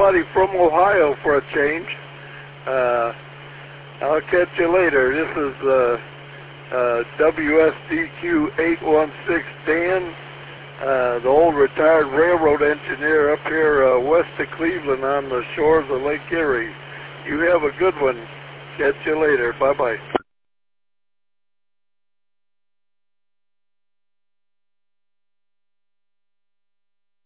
somebody from Ohio for a change. I'll catch you later. This is WSDQ 816 Dan, the old retired railroad engineer up here west of Cleveland on the shores of Lake Erie. You have a good one. Catch you later. Bye-bye.